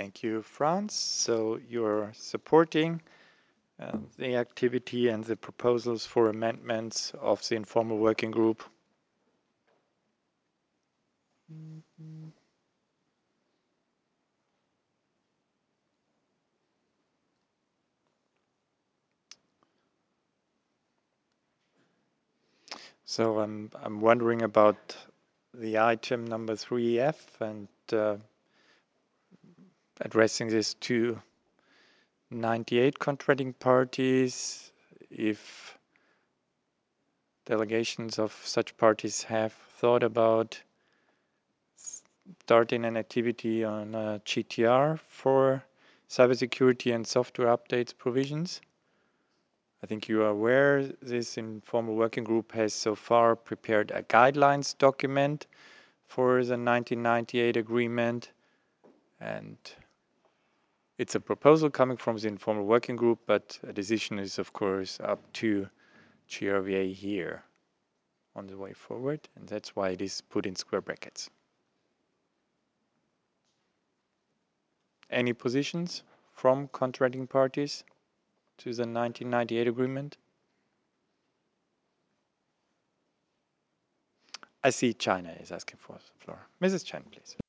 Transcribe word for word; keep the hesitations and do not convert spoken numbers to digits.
Thank you, Franz. So you're supporting uh, the activity and the proposals for amendments of the informal working group. So I'm I'm wondering about the item number three F and uh, addressing this to ninety-eight contracting parties. If delegations of such parties have thought about starting an activity on uh, G T R for cybersecurity and software updates provisions. I think you are aware this informal working group has so far prepared a guidelines document for the nineteen ninety-eight agreement, and it's a proposal coming from the informal working group, but a decision is of course up to G R V A here on the way forward, and that's why it is put in square brackets. Any positions from contracting parties to the nineteen ninety-eight agreement? I see China is asking for the floor. Missus Chen, please.